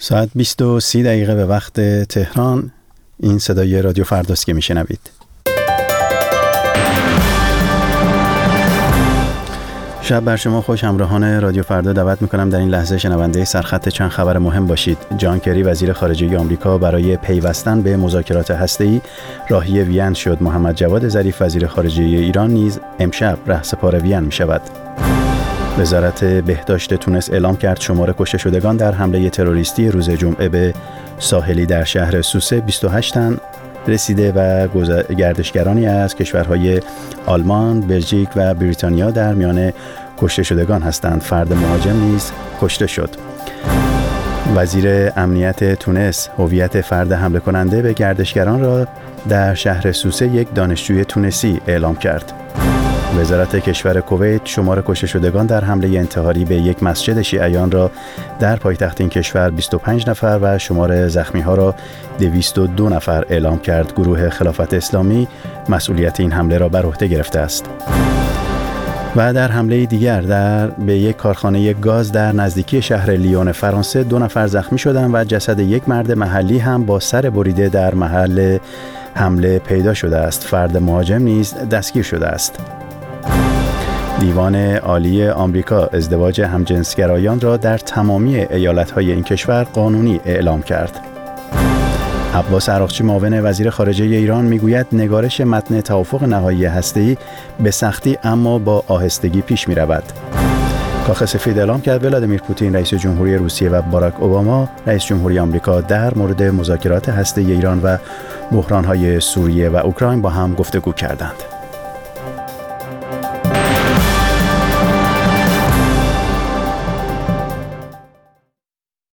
ساعت 20:30 به وقت تهران. این صدای رادیو فرداست که میشنوید. شب بر شما خوش. همراهان رادیو فردا دعوت میکنم در این لحظه شنونده سرخط چند خبر مهم باشید. جان کری وزیر خارجه آمریکا برای پیوستن به مذاکرات هسته‌ای راهی وین شد. محمد جواد ظریف وزیر خارجه ایران نیز امشب رهسپار وین میشود. وزارت بهداشت تونس اعلام کرد شمار کشته شدگان در حمله تروریستی روز جمعه به ساحلی در شهر سوسه 28 تن رسیده و گردشگرانی از کشورهای آلمان، بلژیک و بریتانیا در میان کشته شدگان هستند. فرد مهاجم نیز کشته شد. وزیر امنیت تونس هویت فرد حمله کننده به گردشگران را در شهر سوسه یک دانشجوی تونسی اعلام کرد. وزارت کشور کویت شمار کشته شدگان در حمله انتحاری به یک مسجد شیعیان را در پایتخت این کشور 25 نفر و شمار زخمی‌ها را 202 نفر اعلام کرد. گروه خلافت اسلامی مسئولیت این حمله را بر عهده گرفته است. و در حمله دیگر به یک کارخانه گاز در نزدیکی شهر لیون فرانسه 2 نفر زخمی شدند و جسد یک مرد محلی هم با سر بریده در محل حمله پیدا شده است. فرد مهاجم نیز دستگیر شده است. دیوان عالی آمریکا ازدواج همجنسگرایان را در تمامی ایالت‌های این کشور قانونی اعلام کرد. عباس عراقچی معاون وزیر خارجه ایران میگوید نگارش متن توافق نهایی هسته‌ای به سختی اما با آهستگی پیش می‌رود. کاخ سفید اعلام کرد ولادیمیر پوتین رئیس جمهوری روسیه و باراک اوباما رئیس جمهوری آمریکا در مورد مذاکرات هسته‌ای ایران و بحران‌های سوریه و اوکراین با هم گفتگو کردند.